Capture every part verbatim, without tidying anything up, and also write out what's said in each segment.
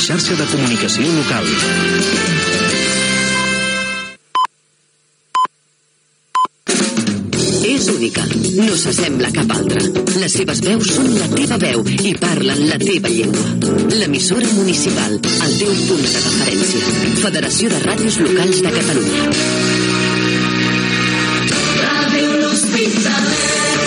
xarxa de comunicació local. És única, no s'assembla a cap altra. Les seves veus són la teva veu i parlen la teva llengua. L'emissora municipal, el teu punt de referència. Federació de Ràdios Locals de Catalunya. Ràdio L'Hospitalet.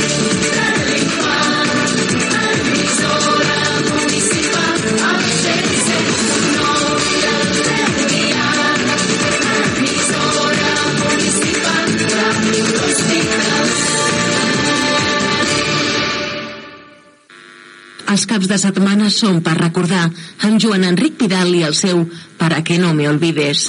Els caps de setmana són per recordar amb Joan Enric Vidal i el seu Para que no me olvides.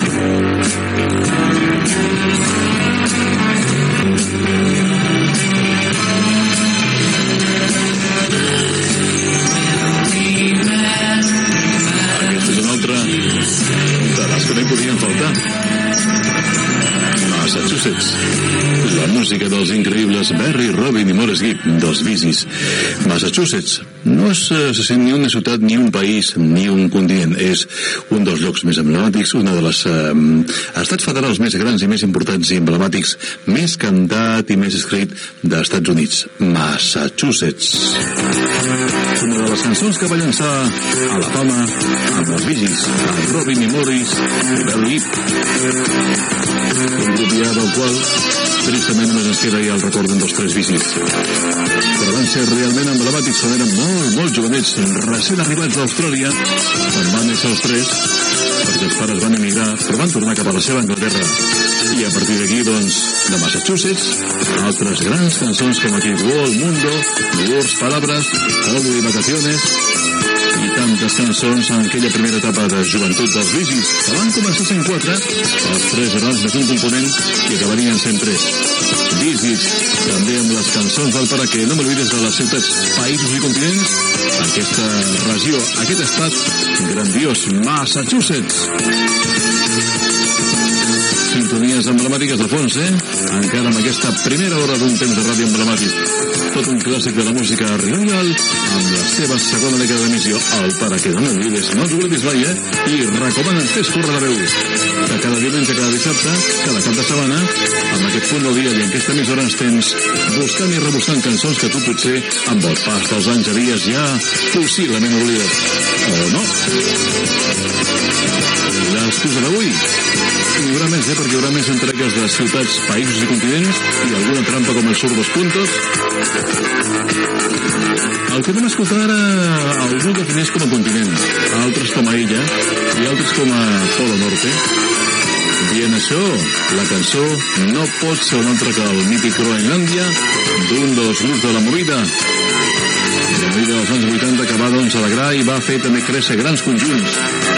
Aquesta és una altra de les que no hi podien faltar. Massachusetts. La música dels increïbles Berry, Robin i Morris Gibb, dels Bee Gees. Massachusetts no és eh, ni una ciutat, ni un país, ni un continent. És un dels llocs més emblemàtics, una de les eh, estats federals més grans i més importants i emblemàtics, més cantat i més escrit dels Estats Units. Massachusetts. Una de les cançons que va llançar a la fama amb els Bee Gees, amb Robin i Morris i Berry Gibb. Un grup ja del qual tristament només ens queda ja el record d'un dels tres Bee Gees, però van ser realment emblemàtics quan eren molt, molt jovenets, recent arribats d'Austràlia, on van néixer els tres, perquè els pares van emigrar, però van tornar cap a la seva Anglaterra. I a partir d'aquí, doncs, de Massachusetts, altres grans cançons com aquí World, Mundo, Words, Palabras, Holiday, Vacaciones, i tantes cançons en aquella primera etapa de joventut dels Bee Gees, que van començar sent quatre, els tres germans més un component, i acabarien sent tres. Bee Gees, també amb les cançons del Para que no m'olvides de les ciutats, països i continents, aquesta regió, aquest estat grandiós, Massachusetts. Sintonies emblemàtiques de fons, eh? Encara amb aquesta primera hora d'un temps de ràdio emblemàtic. Tot un clàssic de la música royal amb la seva segona dècada d'emissió, el Para que no m'olvides, no t'oblidis mai, eh? I recomanen fes córrer la veu. De cada diumenge, cada dissabte, cada cap de setmana, amb aquest punt del dia i en aquesta emissora ens tens buscant i rebuscant cançons que tu potser amb el pas dels anys havies ja possiblement oblidat. O no? L'excusa d'avui? Hi haurà més, eh? Perquè hi haurà més entregues de ciutats, països i continents i alguna trampa com el Sur dos Puntos. El que vam escoltar ara algú defineix com a continent, altres com a illa i altres com a Polo Norte. Dient això, la cançó no pot ser un altre que el mític Groenlàndia d'un dels grups de la Movida. La Movida dels anys vuitanta que va doncs alegrar i va fer també créixer grans conjunts.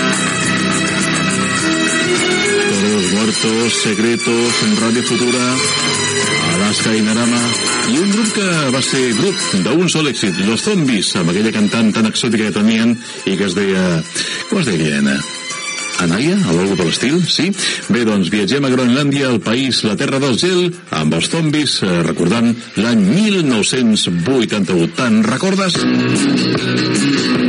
Muertos, Secretos, Radio Futura, Alaska i Narama, i un grup que va ser grup d'un sol èxit, Los Zombies, amb aquella cantant tan exòtica que tenien i que es deia... com es deia, Anna? Anaya, o alguna per l'estil, sí? Bé, doncs viatgem a Groenlàndia, el país, la terra del gel, amb els Zombies, eh, recordant l'any mil nou-cents vuitanta-u. Te'n recordes?